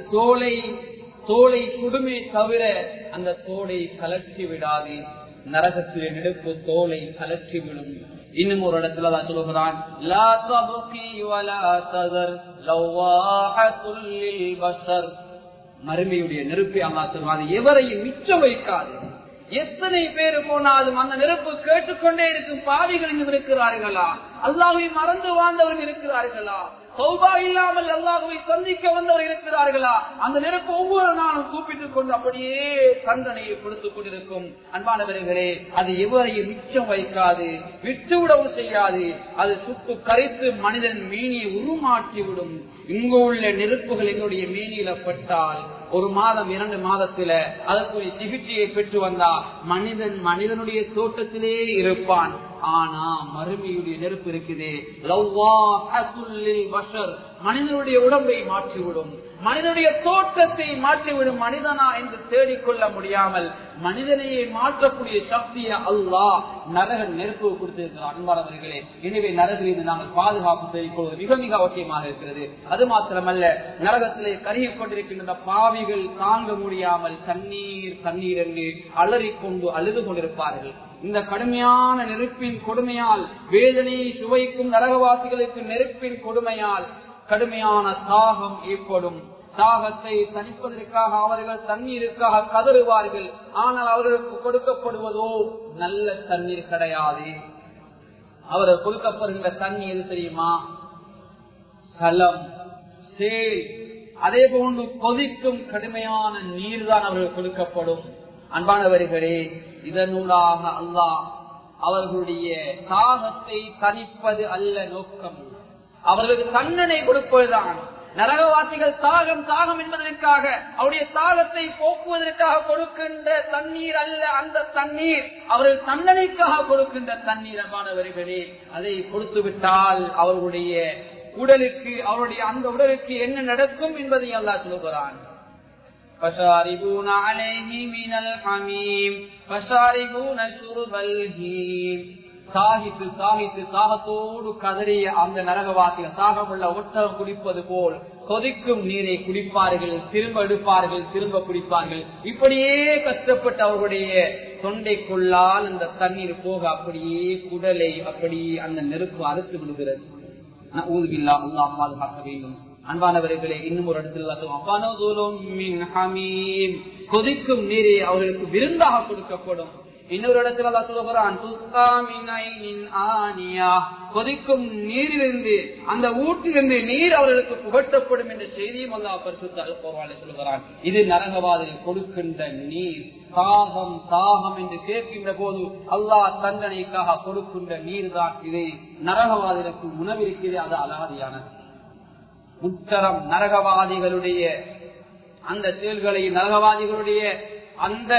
தோலை குடுமே தவிர அந்த தோலை கலற்றி விடாது. நரகத்திலே நெருப்பு தோலை கலற்றிவிடும். இன்னும் ஒரு இடத்துல தான் சொல்கிறான், லா தப்கி வலா ததர் லவாஹத்துல் லில் பஷர். மறுமையுடைய நெருப்பை அல்லாஹ் சொல்வார், எவரையும் மிச்சம் வைக்காது. எத்தனை பேர் போனாலும் அந்த நெருப்பு கேட்டுக்கொண்டே இருக்கும். பாவிகள் இருக்கிறார்களா? அல்லாஹ்வை மறந்து வாழ்ந்தவர்கள் இருக்கிறார்களா? தௌபா இல்லாமல் அல்லாஹ்வை சந்திக்க வந்தவர் இருக்கிறார்களா? அந்த நெருப்பு ஒவ்வொரு நாளும் கூப்பிட்டுக் கொண்டு அப்படியே தண்டனையை கொடுத்துக் கொண்டிருக்கும். அன்பானவர்களே, அது எவரையும் மிச்சம் வைக்காது, விட்டுவிடவும் செய்யாது. அது சுட்டு கரைத்து மனிதன் மேனியை உருமாற்றிவிடும். இங்கு உள்ள நெருப்புகள் எங்களுடைய மேனியில பட்டால் 1 மாதம் 2 மாதத்துல அதற்குரிய சிகிச்சையை பெற்று வந்தா மனிதனுடைய தோட்டத்திலே இருப்பான். ஆனா மறுமையுடைய நெருப்பு இருக்குது, மனிதனுடைய உடம்பை மாற்றிவிடும், மனிதனுடைய தோற்றத்தை மாற்றிவிடும். மனிதனா என்று தேடிக்கொள்ள முடியாமல் மனிதனையே மாற்றக்கூடிய சக்தியை அல்லாஹ் நரக நெருப்பு கொடுத்திருக்கிறார். அன்பானவர்களே, எனவே நரகிலிருந்து நாங்கள் பாதுகாப்பு செய்து மிக மிக அவசியமாக இருக்கிறது. அது மாத்திரமல்ல, நரகத்திலே கருகிக் கொண்டிருக்கின்ற பாவிகள் தாங்க முடியாமல் தண்ணீர் என்று அலறிக்கொண்டு அழுது கொண்டிருப்பார்கள். இந்த கடுமையான நெருப்பின் கொடுமையால், வேதனையை சுவைக்கும் நரகவாசிகளுக்கு நெருப்பின் கொடுமையால் கடுமையான தாகம் ஏற்படும். தாகத்தை தணிப்பதற்காக அவர்கள் தண்ணீருக்காக கதறுவார்கள். ஆனால் அவர்களுக்கு கொடுக்கப்படுவதோ நல்ல தண்ணீர் கிடையாது. அவர்கள் கொடுக்கப்படுகின்ற தண்ணீர் எது தெரியுமா? சலம், சேல், அதே போன்று கொதிக்கும் கடுமையான நீர் தான் அவர்கள் கொடுக்கப்படும். அன்பானவர்களே, இதனூடாக அல்லாஹ் அவர்களுடைய தாகத்தை தணிப்பது அல்ல நோக்கம், அவர்களுக்கு தண்டனை கொடுப்பதுதான். நரகவாசிகள் தாகம் என்பதற்காக அவருடைய தாகத்தை போக்குவதற்காக கொடுக்கின்ற தண்ணீர் அல்ல அந்த தண்ணீர், அவர்கள் தண்டனைக்காக கொடுக்கின்ற தண்ணீர். அன்பானவர்களே, அதை கொடுத்து விட்டால் அவர்களுடைய உடலுக்கு, அவருடைய அந்த உடலுக்கு என்ன நடக்கும் என்பதை அல்லாஹ் சொல்கிறான். فشاربون عليه من الحميم فشاربون شرب الهيم. தாகத்தோடு கதறிய அந்த நரகவாசிகள் தாகமுள்ள ஒட்டகம் குடிப்பது போல் கொதிக்கும் நீரை குடிப்பார்கள், திரும்ப எடுப்பார்கள், திரும்ப குடிப்பார்கள். இப்படியே கஷ்டப்பட்டு அவர்களுடைய தொண்டைக்குள்ளால் அந்த தண்ணீர் போக அப்படியே குடலை அப்படியே அந்த நெருப்பு அறுத்து விடுகிறது. அல்லாஹ் பாதுகாக்க வேண்டும். அன்பானவர்களே, இன்னும் ஒரு இடத்துல கொதிக்கும் நீரை அவர்களுக்கு விருந்தாக கொடுக்கப்படும். இன்னொரு இடத்துல அல்லாஹ் சொல்கிறான், கொதிக்கும் நீரிலிருந்து, அந்த ஊற்றிலிருந்து நீர் அவர்களுக்கு புகட்டப்படும் என்ற செய்தியும் அல்லாஹ் பரிசுத்த அல் குர்ஆனில் சொல்கிறான். இது நரகவாதிகள் கொடுக்கின்ற நீர். தாகம் என்று கேட்கின்ற போது அல்லாஹ் தண்டனைக்காக கொடுக்கின்ற நீர் தான் இது. நரகவாதிகளுக்கு உணவிருக்கிறது, அது அலாதியானது. முத்தரம் நரகவாதிகளுடைய அந்த செயல்களை, நரகவாதிகளுடைய அந்த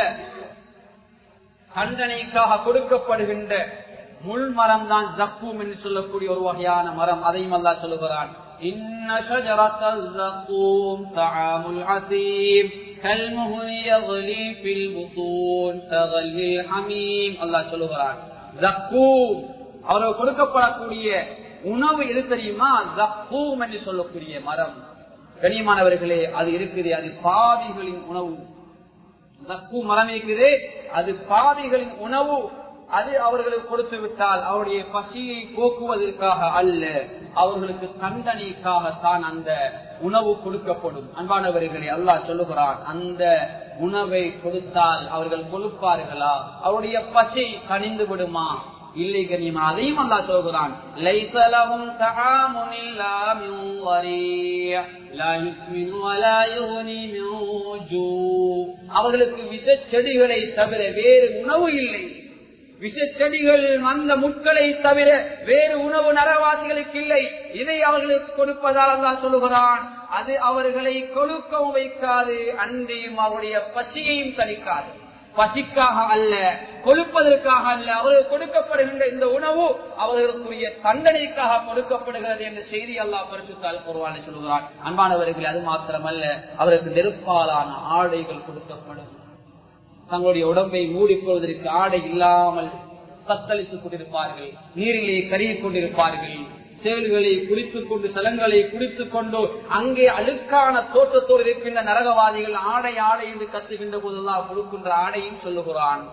தண்டனைக்காக கொடுக்கப்படுகின்ற முள் மரம் தான் ஜக்கூம் என்று சொல்லக்கூடிய ஒரு வகையான மரம். அதையும் அல்லாஹ் சொல்லுகிறான், இன்ன ஷஜரத்தல் ஜக்கூம் தஆமுல் அஸீம் கல்முஹ்லி யக்லி ஃபில் புத்தூன் ககல்லில் ஹமீம். அல்லாஹ் சொல்லுகிறான், ஜக்கூம் அவருக்கு கொடுக்கப்படக்கூடிய உணவு எது தெரியுமா? ஜக்கூம் என்று சொல்லக்கூடிய மரம். கண்ணியமானவர்களே, அது இருக்குது, அது பாவிகளின் உணவு. ஜக்கூ மரம் இருக்குது, அது பாவிகளின் உணவு. அது அவர்களுக்கு கொடுத்து விட்டால் அவருடைய பசியை போக்குவதற்காக அல்ல, அவர்களுக்கு தண்டனைக்காகத்தான் அந்த உணவு கொடுக்கப்படும். அன்பானவர்களே, அல்லாஹ் சொல்லுகிறான், அந்த உணவை கொடுத்தால் அவர்கள் கொழுப்பார்களா? அவருடைய பசி கனிந்து விடுமா? இல்லை கனிமா. அதையும் அல்லாஹ் சொல்கிறான், லைஸ லஹும் தஆமுன் இல்லா மின் வரி' லா யுஸ்மினு வலா யுக்னி மின் ஜூ. அவர்களுக்கு விஷ செடிகளை தவிர வேறு உணவு இல்லை. விஷ செடிகள், அந்த முட்களை தவிர வேறு உணவு நரகவாசிகளுக்கு இல்லை. இதை அவர்களுக்கு கொடுப்பதால் அல்லாஹ் சொல்லுகிறான், அது அவர்களை கொழுக்கவும் வைக்காது, அன்றையும் அவருடைய பசியையும் தணிக்காது. பசிக்காக அல்ல, கொழுப்பதற்காக அல்ல, அவர்களுக்கு கொடுக்கப்படுகின்ற இந்த உணவு அவர்களுக்குரிய தண்டனைக்காக கொடுக்கப்படுகிறது என்ற செய்தி அல்லாஹ் பரிசுத்த அல் குர்ஆனில் சொல்கிறான். அன்பானவர்களே, அது மாத்திரமல்ல, அவருக்கு நெருப்பாலான ஆடைகள் கொடுக்கப்படும். தங்களுடைய உடம்பை மூடிக்கொள்வதற்கு ஆடை இல்லாமல் தத்தளித்துக் கொண்டிருப்பார்கள், நீரிலே கருகிக் கொண்டிருப்பார்கள், செயல்களை குளித்துக் கொண்டு, சலங்களை குடித்துக் கொண்டு அங்கே அழுக்கான தோற்றத்தோடு இருக்கின்ற நரகவாதிகள் ஆடை ஆடை என்று கத்துகின்ற போதெல்லாம் கொடுக்கின்ற ஆடையும் சொல்லுகிறான்.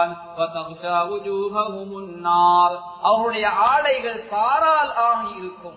அவருடைய ஆடைகள் சாரால் ஆகி இருக்கும்.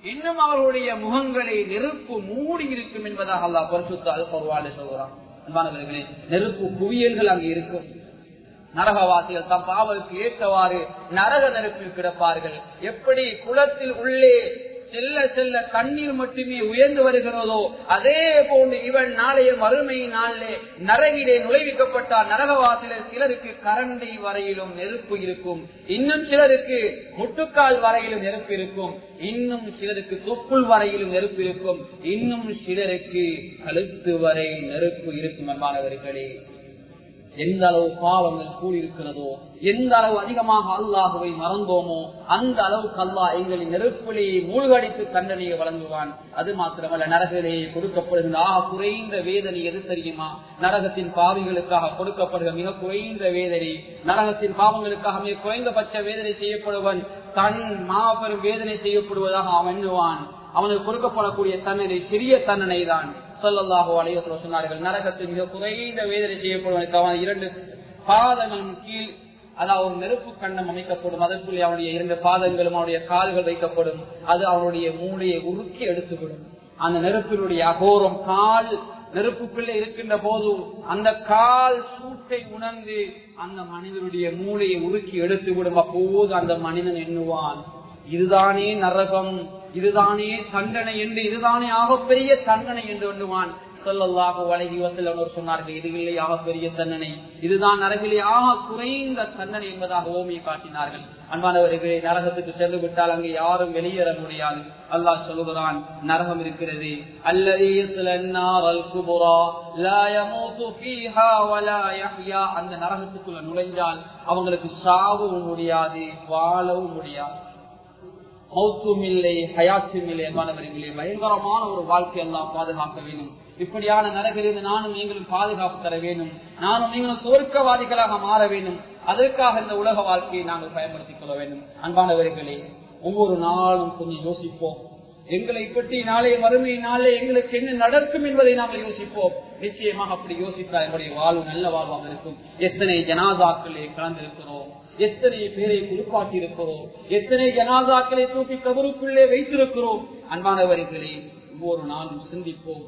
இன்னும் அவர்களுடைய முகங்களை நெருப்பு மூடி இருக்கும் என்பதாக அல்லாஹ் பரிசுத்த அல் குர்ஆனிலே சொல்கிறான். அன்பானவர்களே, நெருப்பு குவியல்கள் அங்கு இருக்கும். நரகவாசிகள் தம் பாவலுக்கு ஏற்றவாறு நரக நெருப்பில் கிடப்பார்கள். எப்படி குளத்தில் உள்ளே செல்ல செல்ல தண்ணீர் மட்டுமே உயர்ந்து வருகிறதோ அதே போன்று இவன் நாளைய மறுமை நாளிலே நரகிலே நுழைவிக்கப்பட்டால் நரகவாசிகள் சிலருக்கு கரண்டை வரையிலும் நெருப்பு இருக்கும், இன்னும் சிலருக்கு முட்டுக்கால் வரையிலும் நெருப்பு இருக்கும், இன்னும் சிலருக்கு தொப்புள் வரையிலும் நெருப்பு இருக்கும், இன்னும் சிலருக்கு கழுத்து வரை நெருப்பு இருக்கும். என்பானவர்களே, எந்த அளவு பாவங்கள் கூடியிருக்கிறதோ, எந்த அளவு அதிகமாக அல்லாஹுவை மறந்தோமோ அந்த அளவுக்கு அல்லாஹ் எங்களின் நெருப்பிலேயே மூழ்கடித்து தண்டனையை வழங்குவான். அது மாத்திரமல்ல, நரகிலேயே கொடுக்கப்படுகின்ற குறைந்த வேதனை எது தெரியுமா? நரகத்தின் பாவிகளுக்காக கொடுக்கப்படுகிற மிக குறைந்த வேதனை, நரகத்தின் பாவங்களுக்காக மிக குறைந்தபட்ச வேதனை செய்யப்படுவன் தன் மாபெரும் வேதனை செய்யப்படுவதாக அவன் எண்ணுவான். அவனுக்கு கொடுக்கப்படக்கூடிய தண்டனை சிறிய தண்டனை தான். ஸல்லல்லாஹு அலைஹி வஸல்லம் சொன்னார்கள், நரகத்தில் மிக குறைந்த வேதனை செய்யப்படுவதற்கு அவன் 2 பாதங்களும் கீழ், அதாவது ஒரு நெருப்பு கண்டம் அமைக்கப்படும், அதற்குள்ளே அவனுடைய 2 பாதங்களும் அவனுடைய கால்கள் வைக்கப்படும். அது அவனுடைய மூளையை உருக்கி எடுத்துவிடும். அந்த நெருப்பினுடைய அகோரம் கால் நெருப்புக்குள்ளே இருக்கின்ற போது அந்த கால் சூட்டை உணர்ந்து அந்த மனிதனுடைய மூளையை உருக்கி எடுத்துவிடும். அப்போது அந்த மனிதன் எண்ணுவான், இதுதானே நரகம், இதுதானே தண்டனை என்று, இதுதானே ஆகப்பெரிய தண்டனை என்று எண்ணுவான். ஸல்லல்லாஹு அலைஹி வஸல்லம் சொன்னார்கள், இது இல்லை ஆகப்பெரிய தண்டனை, இதுதான் நரகிலே ஆக குறைந்த தண்டனை என்பதாக ஓமியை காட்டினார்கள். அன்பானவர்களே, நரகத்துக்கு சென்று விட்டால் அங்கே யாரும் வெளியேற முடியாது. அல்லாஹ் சொல்லுகிறான், நரகம் இருக்கிறது, அல்லதீ யஸ்லன்னாரல் குபரா லா யமூது ஃபீஹா வலா யஹ்யா. அந்த நரகத்துக்குள்ள நுழைஞ்சால் அவங்களுக்கு சாவும் முடியாது, வாழவும் முடியாது, மௌத்தும் இல்லை, ஹயாத்தும் இல்லை. என்பானவர்களே, பயங்கரமான ஒரு வாழ்க்கை எல்லாம் பாதுகாக்க வேண்டும். இப்படியான நரகிலிருந்து நானும் நீங்களும் பாதுகாப்பு தர வேண்டும். நானும் நீங்களும் சொர்க்கவாதிகளாக மாற வேண்டும். அதற்காக இந்த உலக வாழ்க்கையை நாங்கள் பயன்படுத்திக் கொள்ள வேண்டும். அன்பானவர்களே, ஒவ்வொரு நாளும் கொஞ்சம் யோசிப்போம். எங்களை பற்றி நாளைய மறுமை நாளே எங்களுக்கு என்ன நடக்கும் என்பதை நாங்கள் யோசிப்போம். நிச்சயமாக அப்படி யோசித்தால் என்னுடைய வாழ்வு நல்ல வாழ்வாக இருக்கும். எத்தனை ஜனாதாக்களே கலந்திருக்கிறோம், எத்தனை பேரை குளிப்பாட்டி இருக்கிறோம், எத்தனை ஜனாதாக்களை தூக்கி கபருக்குள்ளே வைத்திருக்கிறோம். அன்பானவர்களே, ஒவ்வொரு நாளும் சிந்திப்போம்.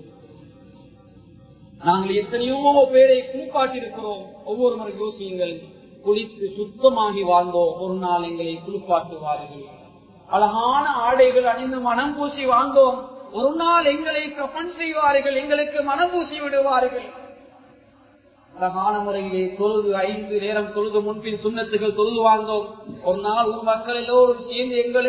நாங்கள் எத்தனையோ பேரை குளிப்பாட்டி இருக்கிறோம். ஒவ்வொரு முறை யோசியுங்கள், குளித்து சுத்தமாகி வாழ்ந்தோம், ஒரு நாள் எங்களை குளிப்பாட்டுவார்கள். அழகான ஆடைகள் அணிந்து மனம் பூசி வாழ்ந்தோம், ஒரு நாள் எங்களை கஃன் செய்வார்கள், எங்களுக்கு மனம் பூசி விடுவார்கள். அழகான முறையிலே தொழுது 5 நேரம் தொழுது முன்பின் சுன்னத்துகள் தொழுது வாழ்ந்தோம், ஒரு நாள் ஊர் மக்கள் எல்லோரும் சேர்ந்து எங்களை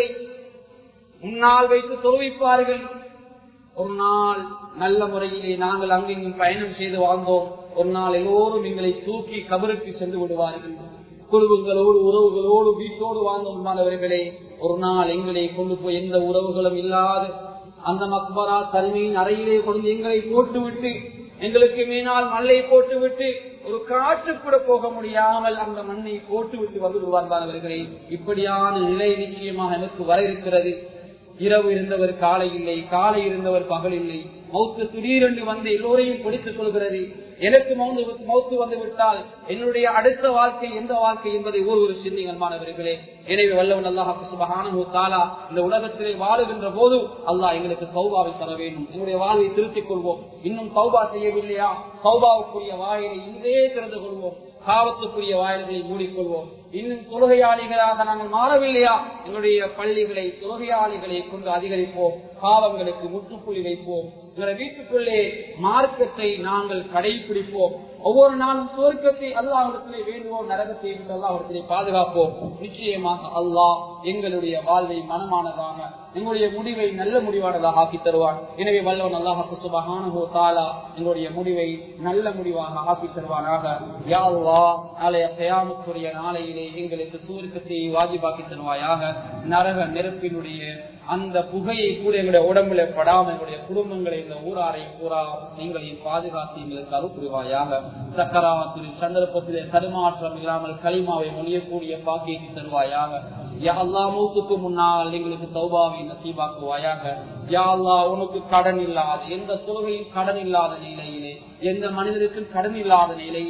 முன்னால் வைத்து தொழுவிப்பார்கள். ஒரு நாள் நல்ல முறையிலே நாங்கள் அங்கெங்கும் பயணம் செய்து வாழ்ந்தோம், ஒரு நாள் எல்லோரும் எங்களை தூக்கி கபருக்கு சென்று விடுவார்கள். குடும்பங்களோடு உறவுகளோடு வீட்டோடு வாழ்ந்தவர்களே, ஒரு நாள் எங்களை கொண்டு போய் எந்த உறவுகளும் இல்லாத அந்த மக்பரா தனிமையின் அறையிலே கொண்டு எங்களை போட்டுவிட்டு, எங்களுக்கு மேனால் மண்ணை போட்டுவிட்டு, ஒரு காற்று கூட போக முடியாமல் அந்த மண்ணை போட்டுவிட்டு வந்து விடுவார்களே. இப்படியான நிலை நிச்சயமாக எனக்கு வர இருக்கிறது. இரவு இருந்தவர் காலை இல்லை, காலை இருந்தவர் பகல் இல்லை, மௌத்து திடீரென்று வந்து எல்லோரையும் பிடித்துக் கொள்கிறது. எனக்கு மௌத்து வந்து விட்டால் என்னுடைய அடுத்த வாழ்க்கை எந்த வாழ்க்கை என்பதை ஒரு சிந்திகள்மானவர்களே. எனவே வல்லவன் அல்லாஹ் சுப்ஹானஹு வ தஆலா இந்த உலகத்திலே வாழுகின்ற போது அல்லாஹ் எங்களுக்கு தௌபாவை தர வேண்டும். எங்களுடைய வாழ்வை திருத்திக் கொள்வோம். இன்னும் தௌபா செய்யவில்லையா, தௌபாவுக்குரிய வாயிலை இன்றே திறந்து கொள்வோம், பாவத்துக்குரிய வாயில்களை மூடிக்கொள்வோம். இன்னும் தொழுகையாளிகளாக நாங்கள் மாறவில்லையா, எங்களுடைய பள்ளிகளை தொழுகையாளிகளை கொண்டு அதிகரிப்போம், பாவங்களுக்கு முற்றுப்புள்ளி வைப்போம். எங்களுடைய வீட்டுக்குள்ளே மார்க்கத்தை நாங்கள் கடைபிடிப்போம். ஒவ்வொரு நாளும் சுவர்க்கத்தை அல்லாஹ்விடத்திலே வேண்டுவோம், நரகத்தை அல்லாஹ்விடத்திலே பாதுகாப்போம். நிச்சயமாக அல்லாஹ் எங்களுடைய வாழ்வை மனமானதாக, எங்களுடைய முடிவை நல்ல முடிவானதாக ஆக்கி தருவான். எனவே வல்லவன் அல்லாஹ் சுப்ஹானஹு வ தஆலா எங்களுடைய முடிவை நல்ல முடிவாக ஆக்கி தருவானாக. யா அல்லாஹ், நாளைய கியாமத்துடைய நாளையிலே எங்களுக்கு சுவர்க்கத்தை வாஜிபாக்கி தருவாயாக. நரக நெருப்பினுடைய அந்த புகையை கூட எங்களுடைய உடம்புல படாமல் எங்களுடைய குடும்பங்களை, இந்த ஊராரை பூரா எங்களையும் பாதுகாத்து எங்களுக்கு அருள் புரிவாயாக. சக்கராமத்தில் சந்தர்ப்பத்திலே தடுமாற்றம் இல்லாமல் கலிமாவை மொழியக்கூடிய பாக்கியத்தை தருவாயாக. யா அல்லாஹ், மூத்துக்கு முன்னால் எங்களுக்கு தௌபாவை நசீபாக்குவாயாக. யா அல்லாஹ், உனக்கு கடன் இல்லாத, எந்த தொழுகையும் கடன் இல்லாத நிலையிலே, எந்த மனிதருக்கும் கடன் இல்லாத நிலையிலே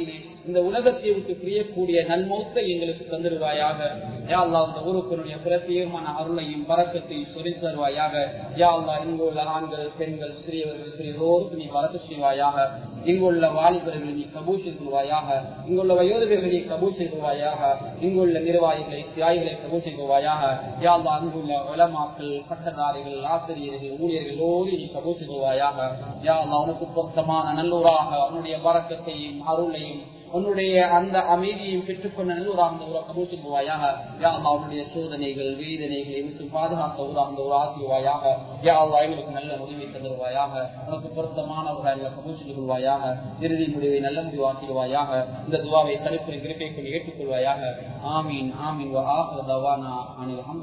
இந்த உலகத்தை விட்டு பிரியக்கூடிய நன்மௌத்தை எங்களுக்கு தந்துடுவாயாக. யா அல்லாஹ் இந்த ஊருக்குடைய பிரத்யேகமான அருளையும் பரக்கத்தையும் சொரிந்து தருவாயாக. யா அல்லாஹ் இங்குள்ள ஆண்கள் பெண்கள் சிறியவர்கள் சிறியோருக்கு நீ பரக்க செய்வாயாக. இங்குள்ள வாலிபர்களை நீ கபூல் செய்வாயாக. இங்குள்ள வயோதிபர்களை நீ கபூல் செய்வாயாக. இங்குள்ள நிர்வாகிகளை தியாகிகளை கபூல் செய்வாயாக. யா அல்லாஹ் அங்குள்ள உலமாக்கள் பட்டதாரிகள் ஆசிரியர்கள் ஊழியர்களோடு நீ கபூல் செய்வாயாக. யா அல்லாஹ் உனக்கு பொருத்தமான நல்லூராக உன்னுடைய பரக்கத்தையும் அருளையும் உன்னுடைய அந்த அமைதியையும் பெற்றுக்கொண்ட நல்லூராக ஊரை கபூல் செய்வாயாக. யா அல்லாஹ் உன்னுடைய சோதனைகள் வேதனைகளை விட்டு பாதுகாத்த ஊராக ஒரு ஆசிவாயாக. யா அல்லாஹ் எங்களுக்கு நல்ல முடிவை தருவாயாக. உனக்கு பொருத்தமானவர்கள் கபூல் செய்வாயாக. இறுதி முடிவை நல்ல முடிவாக்கிடுவாயாக. இந்த துவாவை தடுப்பு கிருப்பை கொண்டு ஏற்றுக்கொள்வாயாக. ஆமீன் ஆமீன்.